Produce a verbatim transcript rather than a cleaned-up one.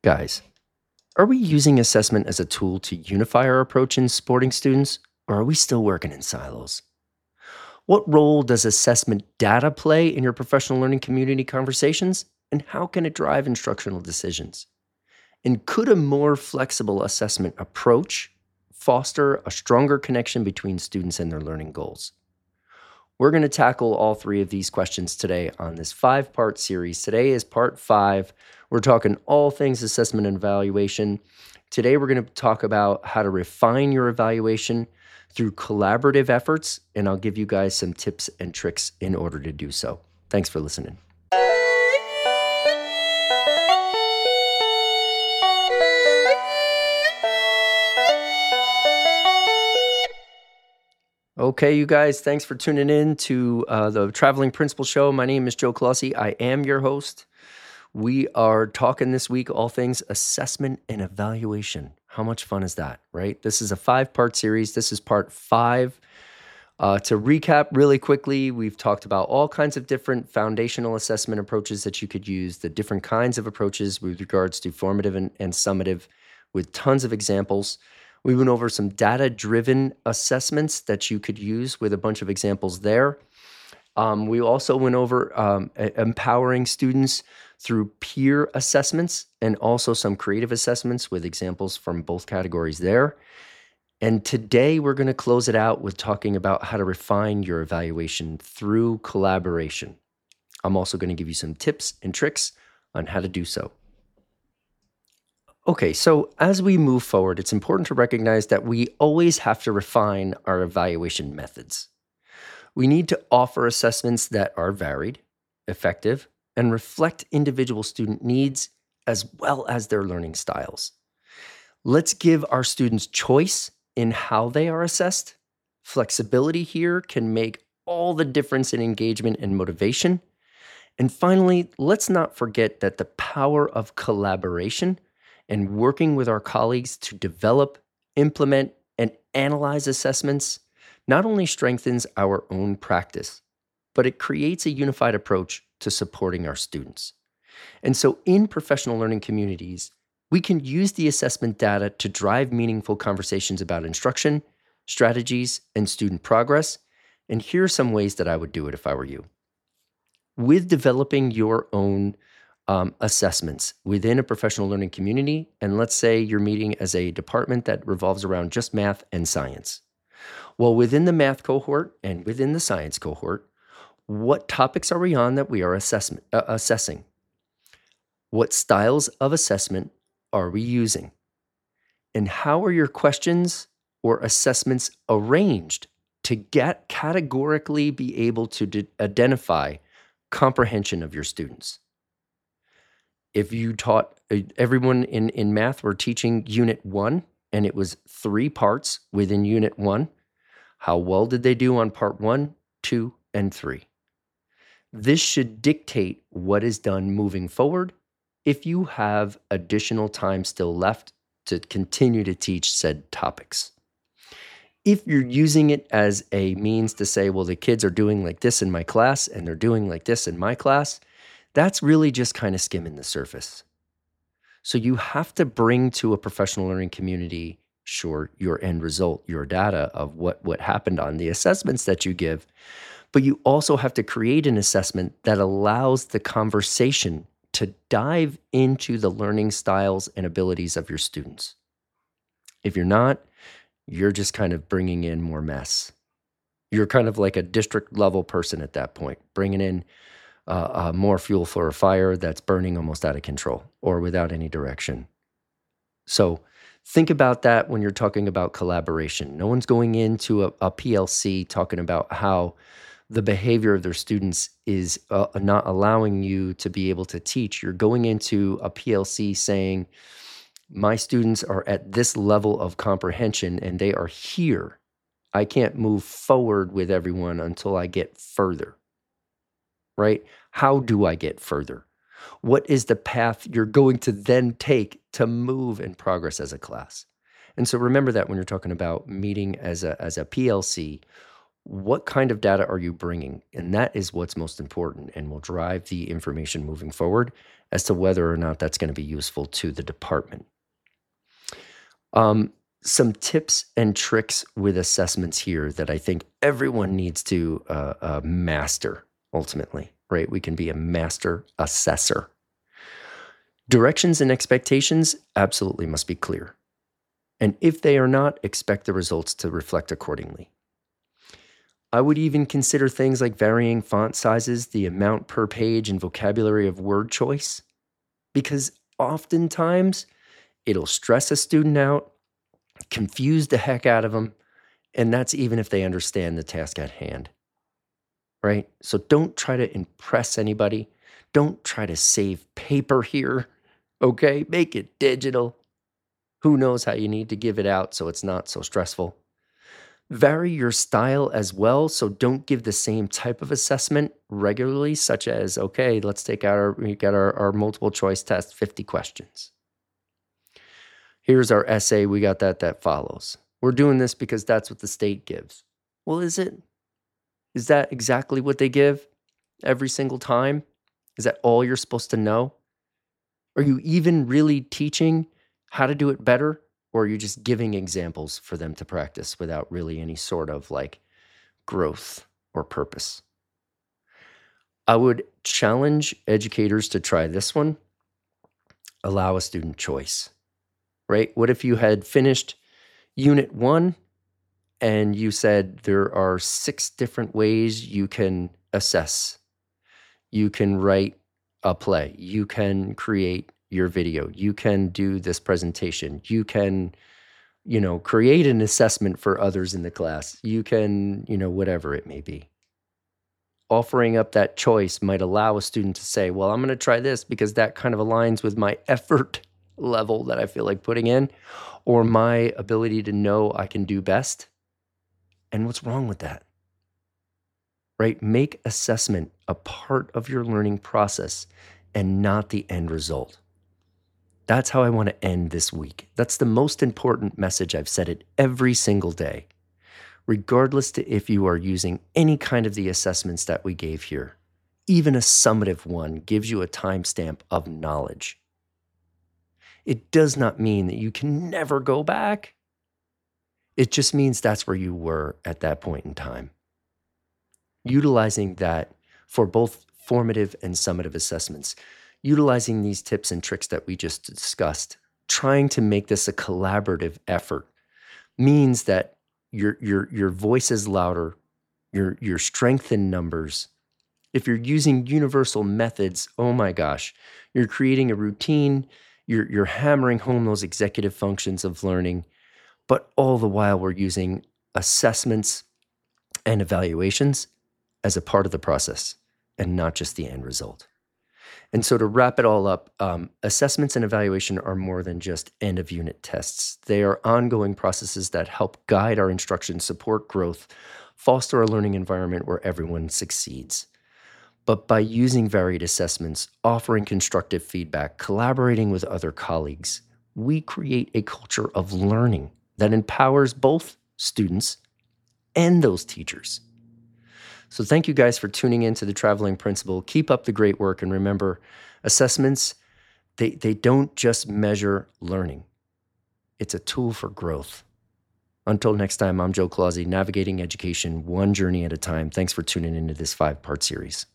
Guys, are we using assessment as a tool to unify our approach in supporting students, or are we still working in silos? What role does assessment data play in your professional learning community conversations, and how can it drive instructional decisions? And could a more flexible assessment approach foster a stronger connection between students and their learning goals? We're going to tackle all three of these questions today on this five part series. Today is part five. We're talking all things assessment and evaluation. Today, we're going to talk about how to refine your evaluation through collaborative efforts, and I'll give you guys some tips and tricks in order to do so. Thanks for listening. Okay, you guys, thanks for tuning in to uh, the Traveling Principal Show. My name is Joe Colossi. I am your host. We are talking this week all things assessment and evaluation. How much fun is that, right? This is a five-part series. This is part five. Uh, to recap really quickly, we've talked about all kinds of different foundational assessment approaches that you could use, the different kinds of approaches with regards to formative and, and summative, with tons of examples. We went over some data-driven assessments that you could use with a bunch of examples there. Um, we also went over um, empowering students through peer assessments and also some creative assessments with examples from both categories there. And today we're going to close it out with talking about how to refine your evaluation through collaboration. I'm also going to give you some tips and tricks on how to do so. Okay, so as we move forward, it's important to recognize that we always have to refine our evaluation methods. We need to offer assessments that are varied, effective, and reflect individual student needs as well as their learning styles. Let's give our students choice in how they are assessed. Flexibility here can make all the difference in engagement and motivation. And finally, let's not forget that the power of collaboration and working with our colleagues to develop, implement, and analyze assessments not only strengthens our own practice, but it creates a unified approach to supporting our students. And so in professional learning communities, we can use the assessment data to drive meaningful conversations about instruction, strategies, and student progress. And here are some ways that I would do it if I were you. With developing your own um, assessments within a professional learning community, and let's say you're meeting as a department that revolves around just math and science. Well, within the math cohort and within the science cohort, what topics are we on that we are assessment, uh, assessing? What styles of assessment are we using? And how are your questions or assessments arranged to get categorically be able to de- identify comprehension of your students? If you taught uh, everyone in, in math were teaching unit one, and it was three parts within unit one, how well did they do on part one, two, and three? This should dictate what is done moving forward if you have additional time still left to continue to teach said topics. If you're using it as a means to say, well, the kids are doing like this in my class and they're doing like this in my class, that's really just kind of skimming the surface. So you have to bring to a professional learning community, sure, your end result, your data of what, what happened on the assessments that you give, but you also have to create an assessment that allows the conversation to dive into the learning styles and abilities of your students. If you're not, you're just kind of bringing in more mess. You're kind of like a district level person at that point, bringing in uh, uh, more fuel for a fire that's burning almost out of control or without any direction. So think about that when you're talking about collaboration. No one's going into a, a P L C talking about how the behavior of their students is uh, not allowing you to be able to teach. You're going into a P L C saying, my students are at this level of comprehension and they are here. I can't move forward with everyone until I get further, right? How do I get further? What is the path you're going to then take to move and progress as a class? And so remember that when you're talking about meeting as a, as a P L C, What kind of data are you bringing? And that is what's most important and will drive the information moving forward as to whether or not that's going to be useful to the department. Um, some tips and tricks with assessments here that I think everyone needs to uh, uh, master ultimately, right? We can be a master assessor. Directions and expectations absolutely must be clear. And if they are not, expect the results to reflect accordingly. I would even consider things like varying font sizes, the amount per page, and vocabulary of word choice, because oftentimes it'll stress a student out, confuse the heck out of them, and that's even if they understand the task at hand, right? So don't try to impress anybody. Don't try to save paper here, okay? Make it digital. Who knows how you need to give it out so it's not so stressful. Vary your style as well, so don't give the same type of assessment regularly, such as, okay, let's take out our, we got our, our multiple choice test, fifty questions. Here's our essay, we got that, that follows. We're doing this because that's what the state gives. Well, is it? Is that exactly what they give every single time? Is that all you're supposed to know? Are you even really teaching how to do it better? Or are you just giving examples for them to practice without really any sort of like growth or purpose? I would challenge educators to try this one. Allow a student choice, right? What if you had finished unit one and you said there are six different ways you can assess? You can write a play. You can create your video. You can do this presentation. You can, you know, create an assessment for others in the class. You can, you know, whatever it may be. Offering up that choice might allow a student to say, well, I'm going to try this because that kind of aligns with my effort level that I feel like putting in, or my ability to know I can do best. And what's wrong with that? Right? Make assessment a part of your learning process and not the end result. That's how I want to end this week. That's the most important message. I've said it every single day, regardless to if you are using any kind of the assessments that we gave here. Even a summative one gives you a timestamp of knowledge. It does not mean that you can never go back. It just means that's where you were at that point in time. Utilizing that for both formative and summative assessments, utilizing these tips and tricks that we just discussed, trying to make this a collaborative effort means that your your your voice is louder, your your strength in numbers. If you're using universal methods, oh my gosh, you're creating a routine, you're you're hammering home those executive functions of learning, but all the while we're using assessments and evaluations as a part of the process and not just the end result. And so to wrap it all up, um, assessments and evaluation are more than just end-of-unit tests. They are ongoing processes that help guide our instruction, support growth, foster a learning environment where everyone succeeds. But by using varied assessments, offering constructive feedback, collaborating with other colleagues, we create a culture of learning that empowers both students and those teachers. So thank you guys for tuning in to The Traveling Principal. Keep up the great work. And remember, assessments, they, they don't just measure learning. It's a tool for growth. Until next time, I'm Joe Clausi, navigating education one journey at a time. Thanks for tuning into this five-part series.